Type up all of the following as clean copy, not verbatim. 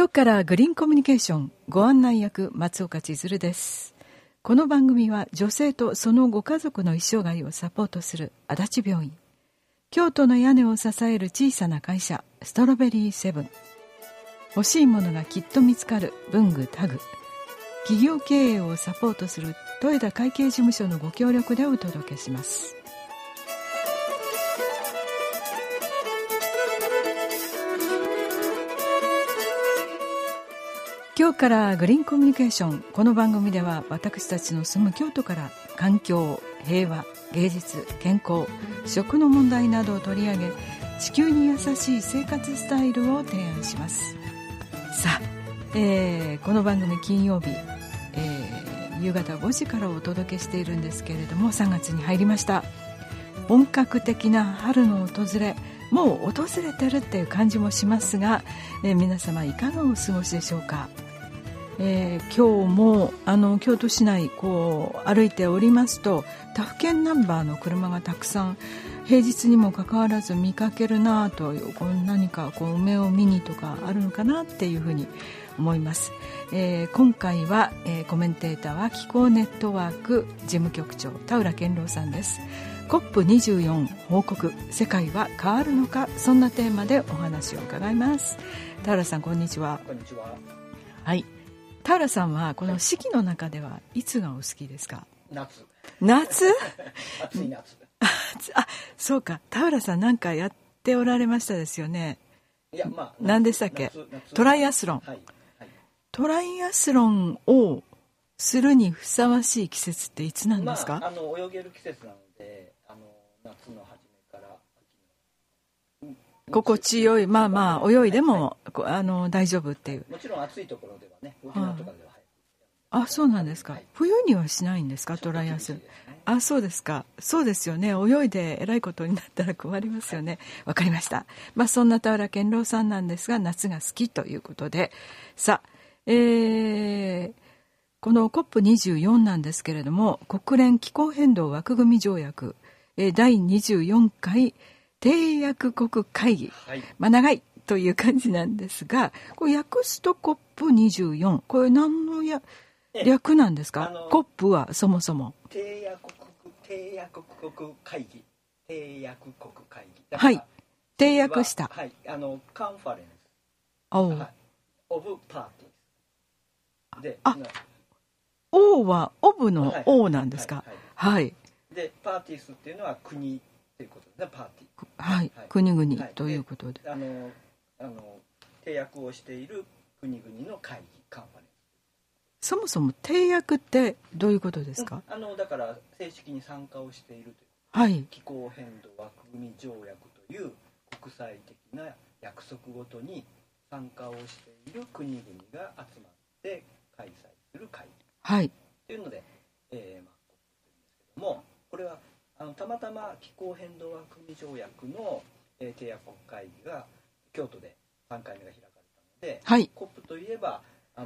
今日からグリーンコミュニケーションご案内役松岡千鶴です。この番組は女性とそのご家族の一生涯をサポートする足立病院、京都の屋根を支える小さな会社ストロベリーセブン、欲しいものがきっと見つかる文具タグ、企業経営をサポートする豊田会計事務所のご協力でお届けします。今日からグリーンコミュニケーション、この番組では私たちの住む京都から環境、平和、芸術、健康、食の問題などを取り上げ、地球に優しい生活スタイルを提案します。さあ、この番組金曜日、夕方5時からお届けしているんですけれども、3月に入りました。本格的な春の訪れ、もう訪れてるっていう感じもしますが、皆様いかがお過ごしでしょうか。今日も京都市内こう歩いておりますと、他府県ナンバーの車がたくさん平日にもかかわらず見かけるなという、何かこう梅を見にとかあるのかなっていうふうに思います。今回は、コメンテーターは気候ネットワーク事務局長田浦健郎さんです。 COP24 報告、世界は変わるのか、そんなテーマでお話を伺います。田浦さん、こんにちは。 こんにちは。 はい、田浦さんはこの四季の中ではいつがお好きですか？ 夏暑い夏あ、そうか、田浦さんなんかやっておられましたですよね。 いや、 何でしたっけ？トライアスロン、はいはい、トライアスロンをするにふさわしい季節っていつなんですか？ 泳げる季節なので、夏の初めから秋の心地よい、泳いでも大丈夫っていう。 もちろん暑いところではね、沖縄とかではあ、そうなんですか。 はい、 冬にはしないんですか、トライアスロン。あ、そうですか。そうですよね。泳いでえらいことになったら困りますよね。わかりました。そんな田浦健郎さんなんですが、夏が好きということで、さあ、この COP24 なんですけれども、国連気候変動枠組条約、第24回締約国会議、はい、長いという感じなんですが、これ訳すと COP24、 これ何の略なんですか？ COP はそもそも締約国会議、締約国会議、 はい、締約した、 はい、カンファレンス、 はい、 オブパーティーで、 O はオブの O なんですか？はい、 でパーティースっていうのは国ということですね。パーティー、 はい、国々ということで、 締約をしている国々の会議、カンファレンス。 そもそも締約ってどういうことですか？ だから正式に参加をしているという、 はい、気候変動枠組条約という国際的な約束ごとに参加をしている国々が集まって開催する会議、 はい、 というので、COP というんですけども、これはたまたま気候変動枠組条約の、締約国会議が京都で3回目が開かれたので、 はい、 COP といえば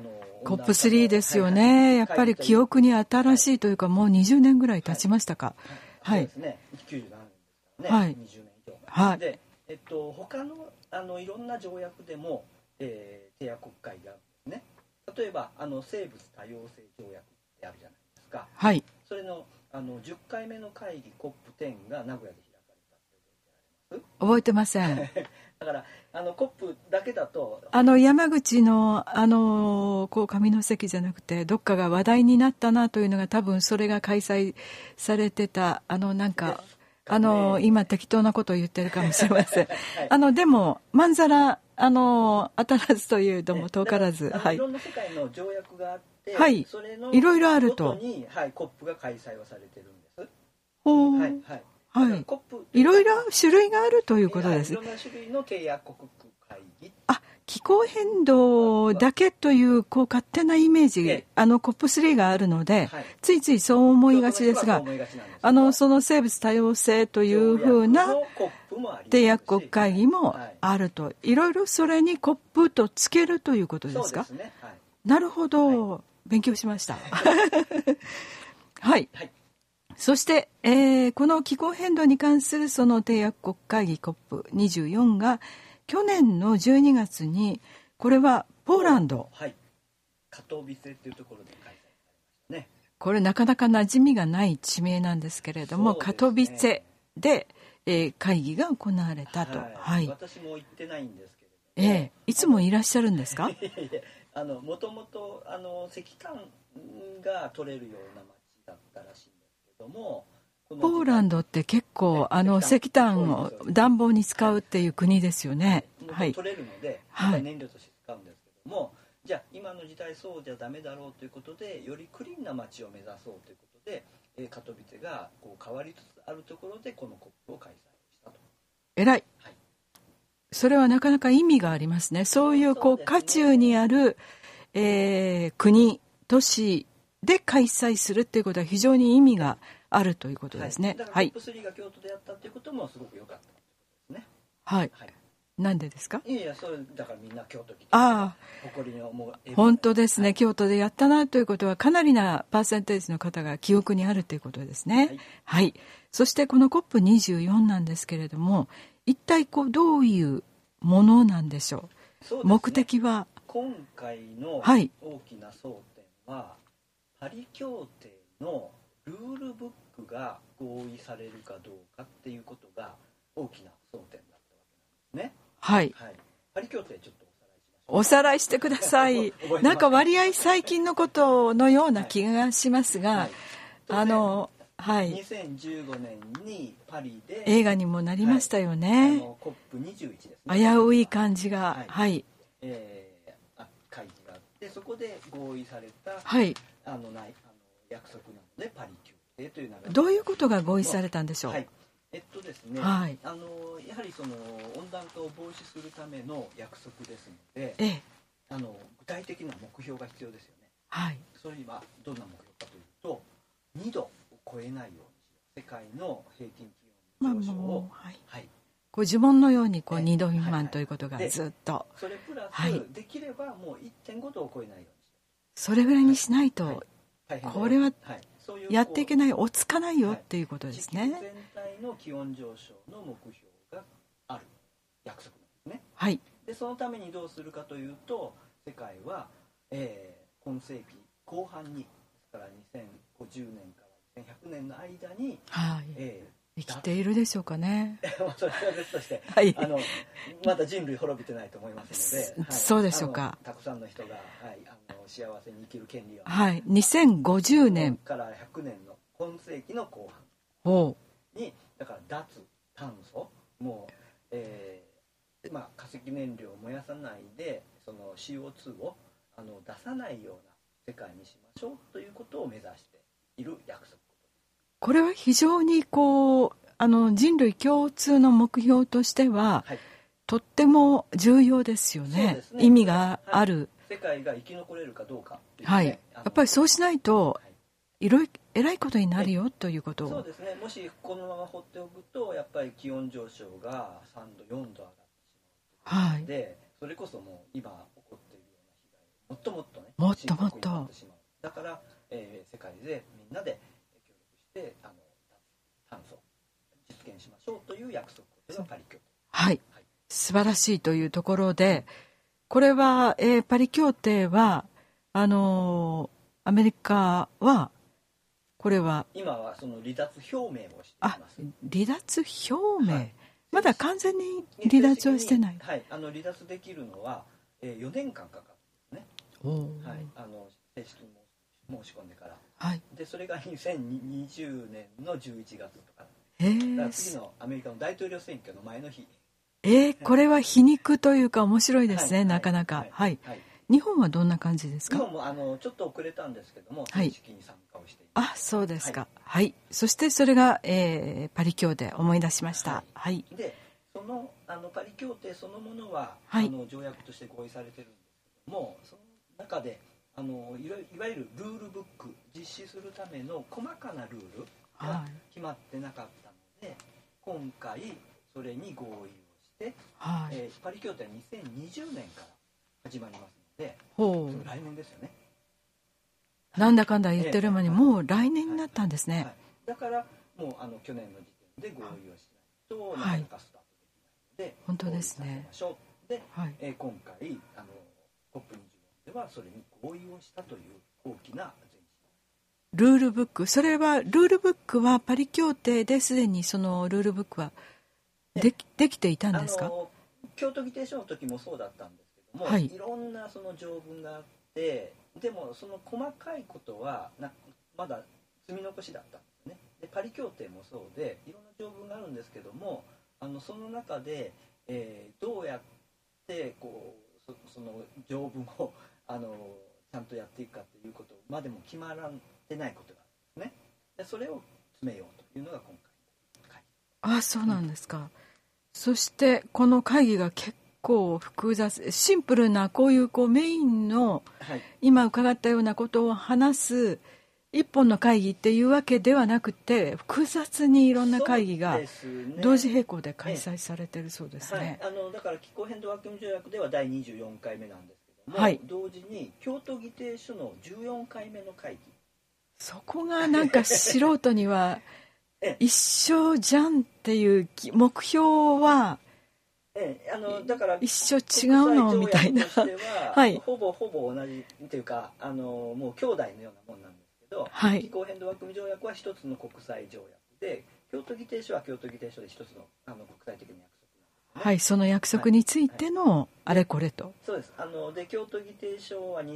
COP3 ですよね。やっぱり記憶に新しいというか、もう20年ぐらい経ちましたか？ はい、そうですね。97年ですからね、 はい、 20年以上、 はい、 で、他のいろんな条約でも、締約国会議があるんですね。例えば生物多様性条約ってあるじゃないですか。 はい、 それの10回目の会議 COP10 が名古屋で開かれたって覚えてません。 だからCOP だけだと山口の上関じゃなくてどっかが話題になったなというのが、多分それが開催されてたなんか今適当なことを言ってるかもしれません。はい、でもまんざら当たらずというのも遠からず、はい、 いろんな世界の条約があって、 はい、 それのいろいろあるとごとに、はい、COP が開催をされてるんです。 ほう、 はいはいはい、いろいろ種類があるということです。 いろんな種類の締約国会議。 気候変動だけという勝手なイメージ、COP3 があるので、はい、ついついそう思いがちですが、その生物多様性というふうな締約国会議もあると、いろいろそれに COP とつけるということですか？ そうですね、はい、 なるほど、はい、勉強しました。はい、はい、そして、この気候変動に関するその締約国会議 COP24 が去年の12月に、これはポーランド、 はい、カトビツェっていうところで開催されましたね。 これなかなか馴染みがない地名なんですけれども、カトビツェで、会議が行われたと、 私も行ってないんですけれども、 いつもいらっしゃるんですか？ もともと石炭が取れるような町だったらしいんですけども、 ポーランドって結構石炭を暖房に使うっていう国ですよね。 取れるので、燃料として使うんですけども、じゃあ今の時代そうじゃダメだろうということで、よりクリーンな街を目指そうということで、カトビツェが変わりつつあるところでこのコップを開催したと。 偉い、それはなかなか意味がありますね。そういう渦中にある、国都市で開催するっていうことは非常に意味があるということですね。 だからトップ3が京都でやったっていうこともすごく良かったですね。 なんでですか？ いやそれだからみんな京都来て誇りに思う。 本当ですね、京都でやったなということはかなりなパーセンテージの方が記憶にあるということですね。そしてこの COP24 なんですけれども、一体どういうものなんでしょう。目的は今回の大きな争点は、パリ協定のルールブックが合意されるかどうかっていうことが大きな争点だったわけなんですね。パリ協定ちょっとおさらいしてください。なんか割合最近のことのような気がしますが、 2015年にパリで映画にもなりましたよね。 COP21 ですね。 危うい感じが、 会議があって、そこで合意された、約束なのでパリ協定という流れ。 どういうことが合意されたんでしょう。 ですね、やはりその温暖化を防止するための約束ですので、具体的な目標が必要ですよね。それにはどんな目標かというと、2度を超えないようにしよう。世界の平均気温上昇を、 呪文のように2度未満ということがずっと、 それプラス、できればもう 1.5 度を超えないようにしよう。 それぐらいにしないと、これはやっていけない、追っつかないよっていうことですね。 地球全体の気温上昇の目標がある約束なんですね。でそのためにどうするかというと、世界は、今世紀後半に、ですから2050年から2100年の間に、 生きているでしょうかね。 それは別として、まだ人類滅びてないと思いますので、 そうでしょうか。 たくさんの人が、幸せに生きる権利を、 2050年から100年の今世紀の後半に、だから脱炭素、もう、化石燃料を燃やさないで、その CO2 を出さないような世界にしましょうということを目指している約束。 これは非常に人類共通の目標としては、とっても重要ですよね。意味がある。 世界が生き残れるかどうか、 やっぱりそうしないと、えらいことになるよということを。 そうですね。もしこのまま放っておくと、やっぱり気温上昇が3度4度上がってしまうので、それこそもう今起こっているような被害をもっともっともっとだから、世界でみんなで協力して炭素を実現しましょうという約束がパリ協定。 素晴らしいというところで、これは、パリ協定はアメリカはこれは今はその離脱表明をしています。 離脱表明、まだ完全に離脱はしてない。 離脱できるのは、4年間かかるんですね。正式に申し込んでから、でそれが2020年の11月とか、だから次のアメリカの大統領選挙の前の日。 これは皮肉というか面白いですね、なかなか。日本はどんな感じですか？ 日本もちょっと遅れたんですけども、正式に参加をしています。 そうですか。そしてそれが、パリ協定、思い出しました。 でそのパリ協定そのものは、条約として合意されてるんですけども、その中でいわゆるルールブック、実施するための細かなルールが決まってなかったので、今回それに合意をして、パリ協定は2020年から始まりますので、来年ですよね。 なんだかんだ言ってる間にもう来年になったんですね。 だからもう去年の時点で合意をしないとなかなかスタートできないので、 本当ですね。 で、今回COP24 はそれに合意をしたという大きな前進。 ルールブック、それはルールブックはパリ協定ですでにそのルールブックはできていたんですか？ 京都議定書の時もそうだったんですけども、 はい、 いろんなその条文があって、でもその細かいことはまだ積み残しだったんですね。でパリ協定もそうでいろんな条文があるんですけども、その中で、どうやってこうその条文をちゃんとやっていくかということまでも決まらってないことがあるんですね。でそれを詰めようというのが今回の会議。 あ、そうなんですか。そしてこの会議が結構複雑、シンプルなこういうメインの今伺ったようなことを話す一本の会議っていうわけではなくて、複雑にいろんな会議が同時並行で開催されているそうですね。 だから気候変動枠組条約では第24回目なんですけども、 はい、 同時に京都議定書の14回目の会議、 そこがなんか素人には一緒じゃんっていう目標はだから一緒違うのみたいなはい、ほぼ同じというかもう兄弟のようなもんなんですけど、 はい、 気候変動枠組条約は一つの国際条約で、京都議定書は京都議定書で一つの国際的な約束なんです、ね。 はい、その約束についてのあれこれと、 そうです。で京都議定書は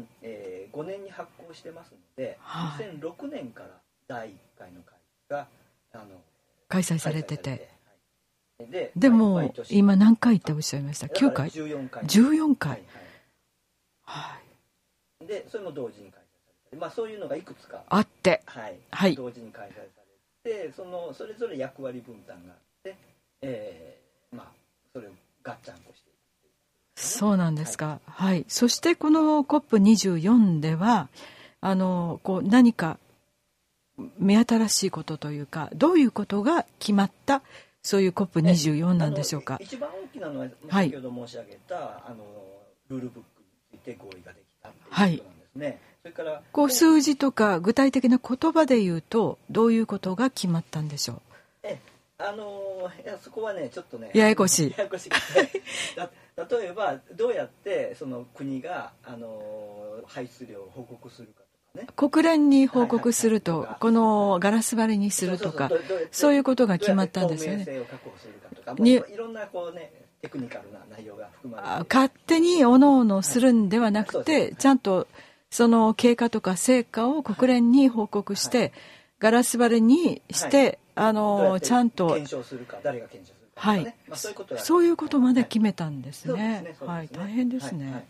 2005年に発行してますので、はい、2006年から第1回の会議が開催されてて、でも今何回っておっしゃいました？9回 14回 14回、はい、 でそれも同時に開催されて、そういうのがいくつかあって、 はい、同時に開催されて、それぞれ役割分担があって、それをガッチャンコしていく、ね、 そうなんですか。はい、そしてこの COP24 では何か目新しいことというか、どういうことが決まったそういう COP24 なんでしょうか。 一番大きなのは先ほど申し上げた、ルールブックについて合意ができたということなんですね。はい、それから数字とか具体的な言葉で言うとどういうことが決まったんでしょう。 そこはねちょっとねややこしい。 例えばどうやってその国が排出量を報告するか。 国連に報告すると、このガラス張りにするとか、そういうことが決まったんですよね。 透明性を確保するかとか、いろんなテクニカルな内容が含まれている。 勝手におのおのするんではなくて、ちゃんとその経過とか成果を国連に報告して、ガラス張りにして、ちゃんと検証するか、誰が検証するか、ね、 はい、そういうことまで決めたんですね。はい、大変ですね。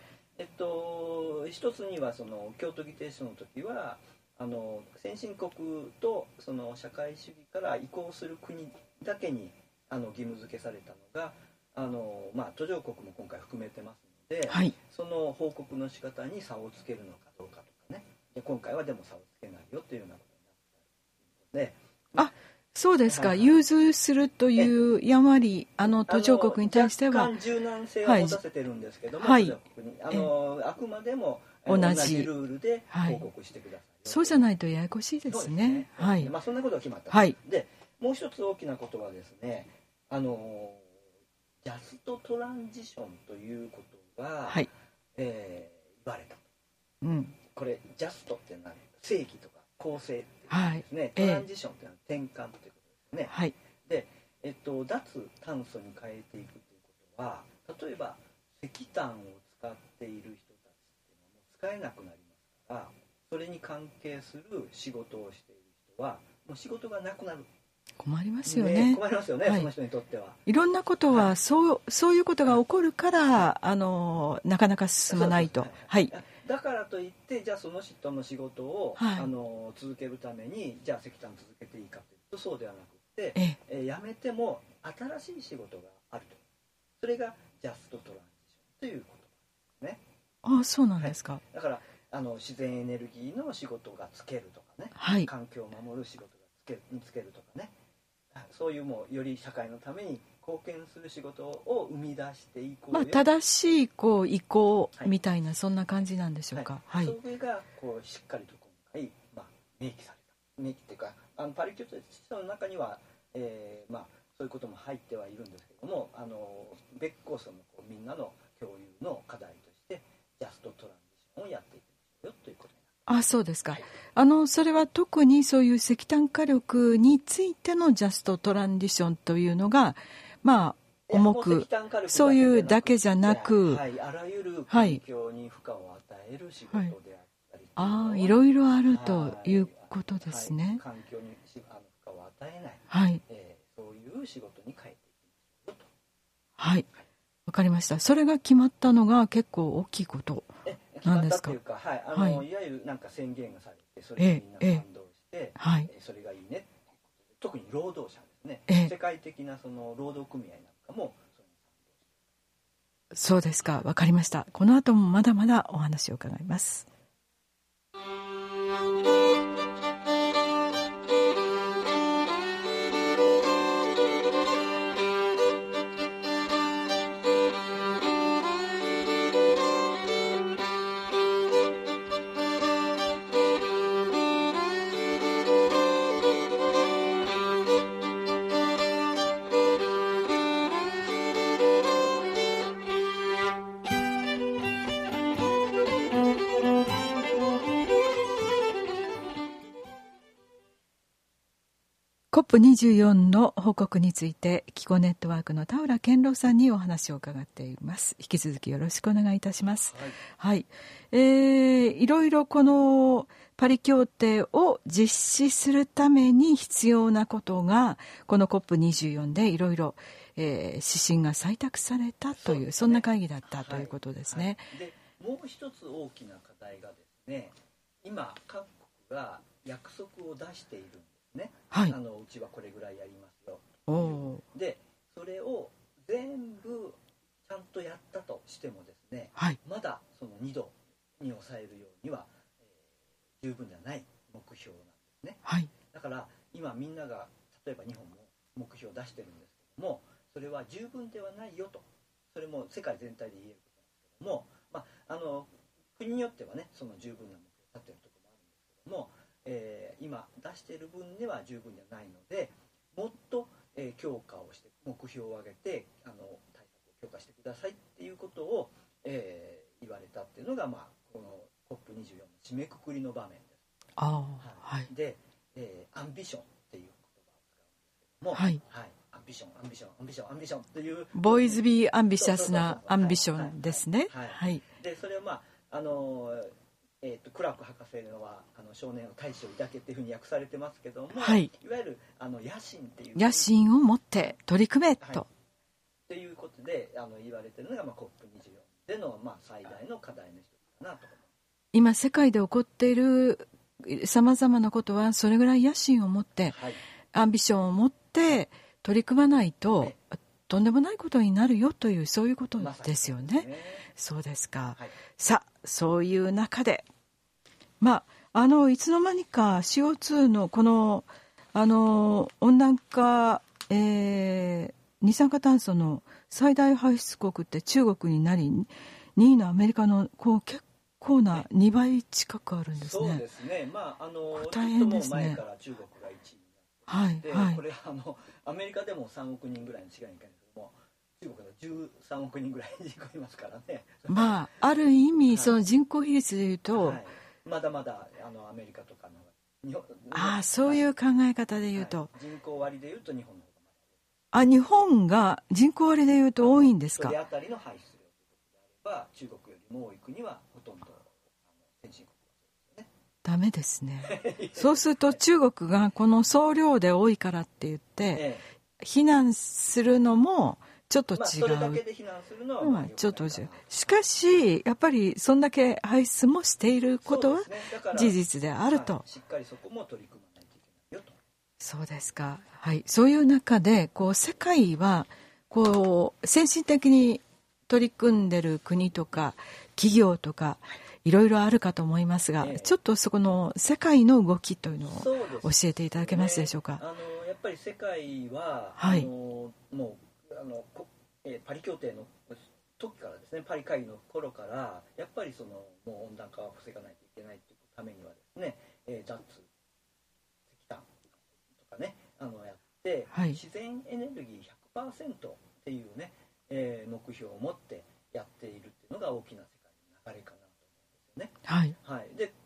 一つにはその京都議定書の時は先進国とその社会主義から移行する国だけに義務付けされたのが途上国も今回含めてますので、はい、その報告の仕方に差をつけるのかどうかとかね、で今回はでも差をつけないよというようなことになったので、 そうですか、はいはい、融通するというやまり途上国に対しては若干柔軟性を持たせてるんですけども、 はい、 途上国にあくまでも同じルールで報告してください、はい、 そうじゃないとややこしいですね。はい、 そんなことが決まった、 はい、でもう一つ大きなことはですねジャストトランジションということが、はい言われた、うん、これジャストっていうのは正義とか公正っていうですね、はい、トランジションっていうのは転換ということですね、はい、で、脱炭素に変えていくということは、例えば石炭を使っている人たちっていうのはもう使えなくなりますから、それに関係する仕事をしている人はもう仕事がなくなる。 困りますよね。 困りますよね、はい、その人にとっては。 いろんなことは、はい、そういうことが起こるから、なかなか進まないと。はい。 だからといってじゃあその人の仕事を、はい、続けるためにじゃあ石炭続けていいかというとそうではなくて、辞めても新しい仕事があると。それがジャストトランジションということですね。 ああ、そうなんですか。はい、 だから自然エネルギーの仕事がつけるとかね、 はい、 環境を守る仕事がつけるとかね、そういうもうより社会のために貢献する仕事を生み出していこうよ、 正しい移行みたいな、はい、そんな感じなんでしょうか。 はい、それがしっかりと今回、明記された。明記っていうかパリ協定の中には、そういうことも入ってはいるんですけども、別個そのみんなの共有の課題としてジャストトランあ、そうですか。それは特にそういう石炭火力についてのジャストトランジションというのが、まあ、重く、そういうだけじゃなく、 はい、あらゆる環境に負荷を与える仕事であったり、 はい、いろいろあるということですね。 はい、環境に負荷を与えない、 はい、 そういう仕事に変えていきますよと。 はい、わかりました。それが決まったのが結構大きいことなんですか。 決まったというか、はい、いわゆるなんか宣言がされて、それにみんな賛同して、それがいいねっていうことで、特に労働者ですね、世界的なその労働組合なんかもそれに賛同して。 そうですか、わかりました。この後もまだまだお話を伺います。COP24 の報告について気候ネットワークの田浦健郎さんにお話を伺っています。引き続きよろしくお願いいたします。はい、いろいろこのパリ協定を実施するために必要なことがこの COP24 でいろいろ指針が採択されたという、そんな会議だったということですね。 でもう一つ大きな課題がですね、今各国が約束を出しているんですね。 はい、 うちはこれぐらいやりますよ。でそれを全部ちゃんとやったとしてもですね、 はい、 まだその2度に抑えるようには、十分ではない目標なんですね。はい、だから今みんなが例えば日本も目標を出してるんですけども、それは十分ではないよと、それも世界全体で言えることなんですけども、国によってはねその十分な目標を立っているところもあるんですけども、今出している分では十分ではないので、もっと、強化をして目標を上げて対策を強化してくださいっていうことを、言われたっていうのが、この COP24 の締めくくりの場面です。はい、で、アンビションっていう言葉を使うんですけども、はい、アンビションアンビションアンビションアンビションっていうボーイズビーアンビシャスなアンビションですね。 でそれはクラーク博士のは少年の大志を抱けっていうふうに訳されてますけども、はい、いわゆる野心っていう野心を持って取り組めと、 っていうことで言われているのが、COP24 での、最大の課題の一つかなと。 今世界で起こっているさまざまなことはそれぐらい野心を持って、アンビションを持って取り組まないと、とんでもないことになるよという、そういうことですよね。そうですか。さあそういう中でいつの間にか CO2 のこの温暖化、二酸化炭素の最大排出国って中国になり、2位のアメリカの結構な2倍近くあるんですね。 そうですね。 大変ですね。 ちょっと前から中国が1位になっていて、これアメリカでも3億人ぐらいに違いないんですけども、中国が13億人ぐらい人口いますからね。 ある意味、その人口比率でいうと、 まだまだアメリカとかのそういう考え方でいうと、 人口割でいうと日本の方が日本が人口割でいうと多いんですか。 1人当たりの排出量ということであれば、中国よりも多い国はほとんど先進国はそうですよね。 ダメですね。そうすると中国がこの総量で多いからって言って、非難するのもちょっと違う。 それだけで非難するのはちょっと違う。しかしやっぱりそんだけ排出もしていることは事実であると。 しっかりそこも取り組まないといけないよと。 そうですか。はい。そういう中で世界は先進的に取り組んでる国とか企業とかいろいろあるかと思いますが、ちょっとそこの世界の動きというのを教えていただけますでしょうか。 やっぱり世界は、もうパリ協定の時からですね、パリ会議の頃からやっぱりもう温暖化を防がないといけないというためにはですね、脱石炭とかねやって、自然エネルギー 100% っていうね、目標を持ってやっているっていうのが大きな世界の流れかなと思うんですよね。で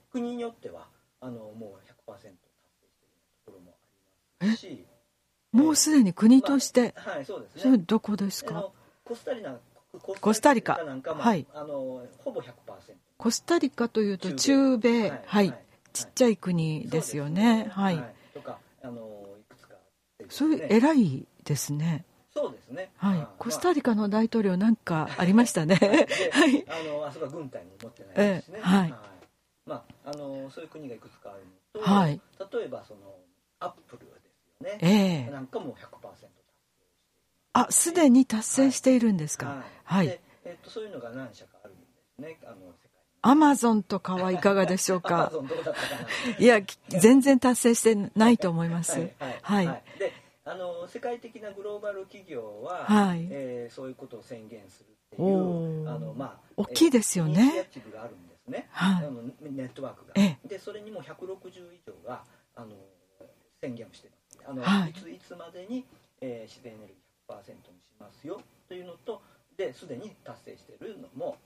国によってはもう 100% 達成しているところもありますし、 もうすでに国として、 はい、そうですね。 それどこですか？ コスタリカなんか、 はい、 ほぼ 100%。 コスタリカというと中米、はい、ちっちゃい国ですよね。はい。 とかいくつかそういう偉いですね。 そうですね。 はい。コスタリカの大統領なんかありましたね。 はい。あそこは軍隊に持ってないですね。 はい。 そういう国がいくつかあるのと、 はい。 例えばアップルですよね。なんかも 100% 達成しています。すでに達成しているんですか？はい。 でそういうのが何社かあるんですね。 アマゾンとかはいかがでしょうか？ アマゾンどうだったかな。 いや、全然達成してないと思います。はい。 で、世界的なグローバル企業は、そういうことを宣言するっていう大きいですよね。 イニシアチブがあるんですね。ネットワークが。で、それにも160以上が宣言をしています。いつまでに自然エネルギー 100% にしますよというのと、ですでに達成しているのも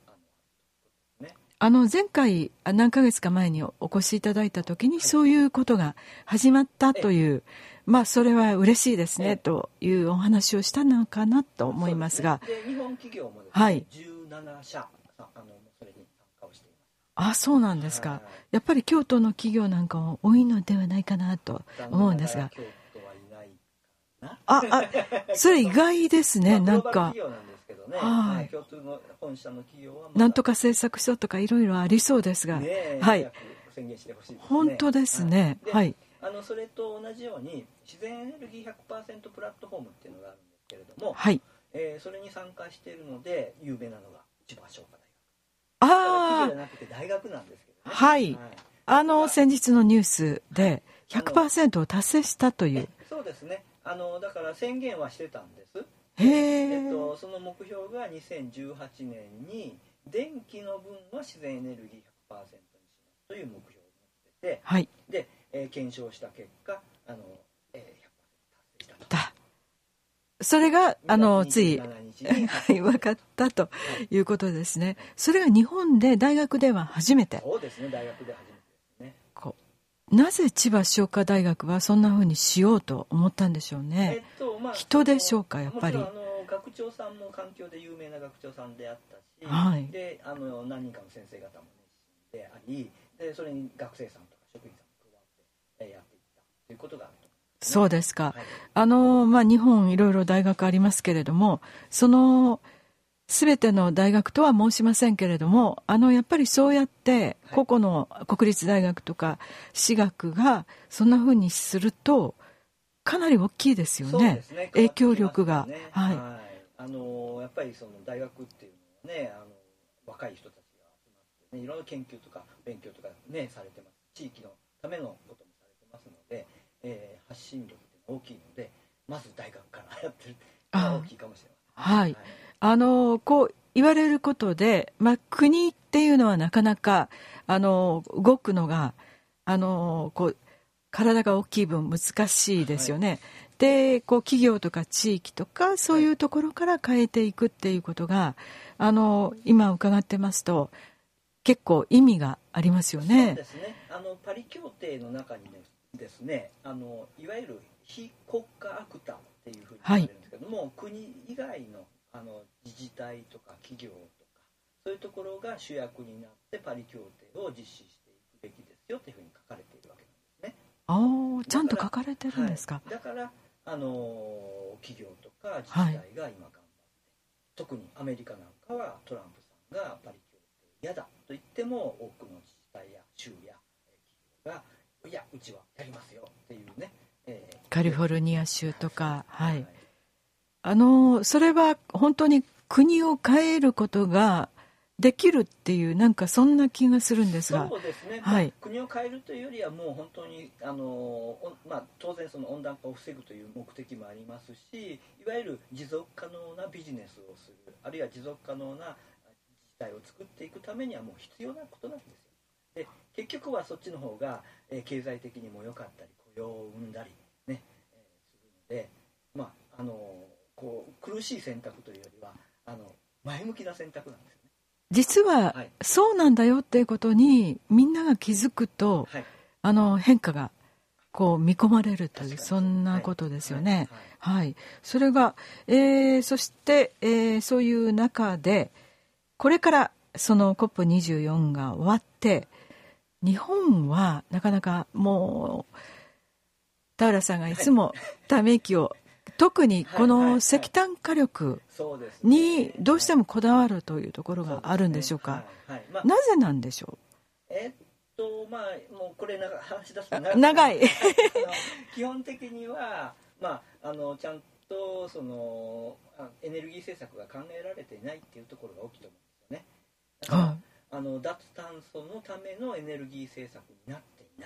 前回何ヶ月か前にお越しいただいた時にそういうことが始まったという、それは嬉しいですねというお話をしたのかなと思いますが、 で日本企業もですね、17社それに参加をしています。そうなんですか。やっぱり京都の企業なんかも多いのではないかなと思うんですが、 京都はいないかな。 それ意外ですね。なんか京都の本社の企業はなんとか製作所とかいろいろありそうですが、はい、 宣言してほしいですね。 本当ですね。はい。 それと同じように自然エネルギー 100% プラットフォームっていうのがあるんですけれども、 はい、 それに参加しているので有名なのが千葉商科大学。企業じゃなくて大学なんですけどね。 はい。先日のニュースで 100% を達成したという。 そうですね。だから宣言はしてたんです。その目標が2018年に電気の分は自然エネルギー 100% にしますという目標を持ってて、 はい、 で、検証した結果100% 達成したと。 それがつい分かったということですね。それが日本で大学では初めて。 そうですね、大学で初めてですね。 なぜ千葉商科大学はそんな風にしようと思ったんでしょうね。人でしょうか、やっぱり。 学長さんも環境で有名な学長さんであったし、で何人かの先生方も熱心であり、でそれに学生さんとか職員さんも加わってやっていったということがあると思いますね。 そうですか。日本いろいろ大学ありますけれども、その全ての大学とは申しませんけれども、やっぱりそうやって個々の国立大学とか私学がそんな風にするとかなり大きいですよね。 そうですね、 影響力が。 やっぱりその大学っていうのはね、若い人たちが集まってね、いろんな研究とか勉強とかねされてます。地域のためのこともされてますので、発信力って大きいので、まず大学からやってるのが大きいかもしれません。 こう言われることで、国っていうのはなかなか動くのが体が大きい分難しいですよね。で企業とか地域とかそういうところから変えていくっていうことが今伺ってますと結構意味がありますよね。 そうですね。パリ協定の中にですね、いわゆる非国家アクターっていうふうに言われるんですけども、国以外の自治体とか企業とかそういうところが主役になってパリ協定を実施していくべきですよというふうに書かれているわけなんですね。 ちゃんと書かれてるんですか。 だから企業とか自治体が今頑張って、特にアメリカなんかはトランプさんがパリ協定嫌だと言っても多くの自治体や州や企業がいやうちはやりますよっていうね、 カリフォルニア州とか、それは本当に国を変えることができるっていうなんかそんな気がするんですが。 そうですね、国を変えるというよりはもう本当に当然その温暖化を防ぐという目的もありますし、いわゆる持続可能なビジネスをする、あるいは持続可能な自治体を作っていくためにはもう必要なことなんですよ。で結局はそっちの方が経済的にも良かったり雇用を生んだりね、するので、苦しい選択というよりは前向きな選択なんですよね。 実はそうなんだよっていうことにみんなが気づくと、変化がこう見込まれるという、そんなことですよね。はい。それが、そして、そういう中でこれからその COP24 が終わって日本はなかなかもう田浦さんがいつもため息を、特にこの石炭火力にどうしてもこだわるというところがあるんでしょうか。なぜなんでしょう。 まあもうこれ話し出すと長い基本的には、まあ、ちゃんとそのエネルギー政策が考えられていないっていうところが大きいと思うんですよね。だから脱炭素のためのエネルギー政策になっていない。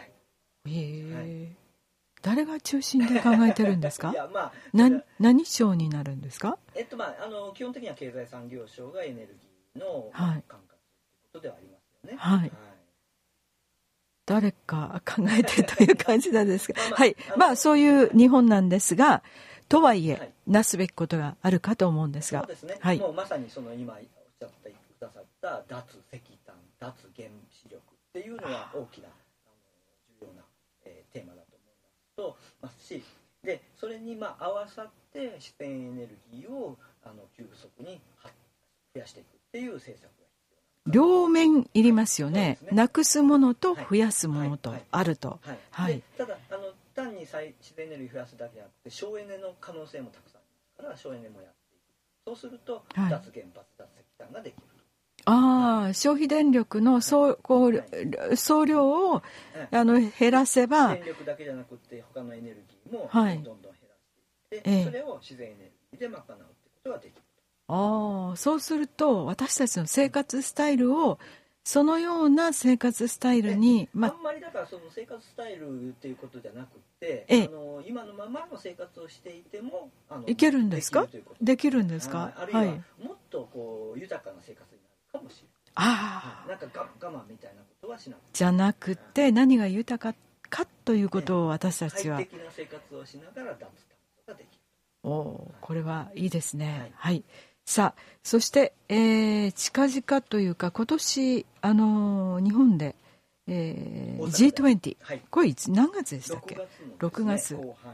誰が中心で考えてるんですか。いや、まあ、何省になるんですか。 基本的には経済産業省がエネルギーの管轄ということではありますよね。 誰か考えてという感じなんですが、そういう日本なんですが、とはいえ、なすべきことがあるかと思うんですが。 そうですね。もうまさにその今おっしゃってくださった脱石炭、脱原子力っていうのは大きな重要なテーマだとますし、でそれに合わさって自然エネルギーを急速に増やしていくっていう政策が必要。 両面いりますよね。なくすものと増やすものとあると。 ただ単に自然エネルギー増やすだけじゃなくて省エネの可能性もたくさんありますから省エネもやっていく。そうすると脱原発、脱石炭ができる。 消費電力の総量を減らせば、 電力だけじゃなくて他のエネルギーもどんどん減らしていって、それを自然エネルギーで賄うってことができる。 そうすると私たちの生活スタイルをそのような生活スタイルに、 あんまりだからその生活スタイルっていうことじゃなくて、今のままの生活をしていてもいけるんですか。できるんですか。 あるいはもっとこう豊かな生活になるかもしれない。なんか我慢みたいなことはしなくて、 じゃなくて何が豊かかということを私たちは、 快適な生活をしながら脱炭素ができる。 これはいいですね。さあ、そして、近々というか今年日本で、G20、これ何月でしたっけ。6月後半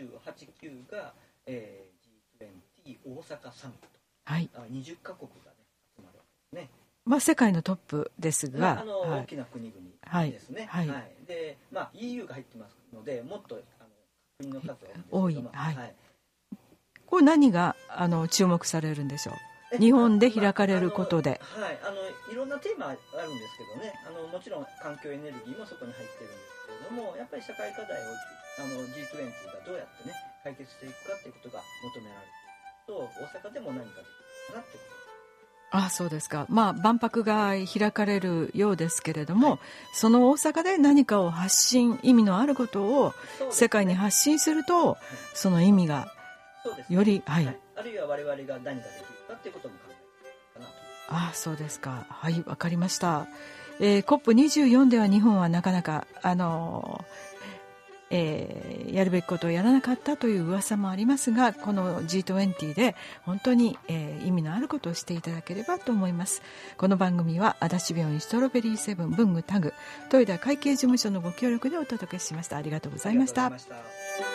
28、9が、G20 大阪サミット、20カ国が、集まるわけですね。 世界のトップですが、 大きな国々ですね。で、EU が入ってますのでもっと国の数が多いんですけども、 これ何が注目されるんでしょう。日本で開かれることで、 いろんなテーマあるんですけどね、もちろん環境エネルギーもそこに入ってるんですけれども、やっぱり社会課題をG20 がどうやってね解決していくかっていうことが求められていると、大阪でも何かできるかなってこと。 そうですか。万博が開かれるようですけれども、その大阪で何かを意味のあることを世界に発信すると、その意味がより、あるいは我々が何ができるかっていうことも考えているかなと。 そうですか。わかりました。COP24 では日本はなかなかやるべきことをやらなかったという噂もありますが、この G20 で本当に、意味のあることをしていただければと思います。この番組は足立病院ストロベリーセブン文具タグ豊田会計事務所のご協力でお届けしました。ありがとうございました。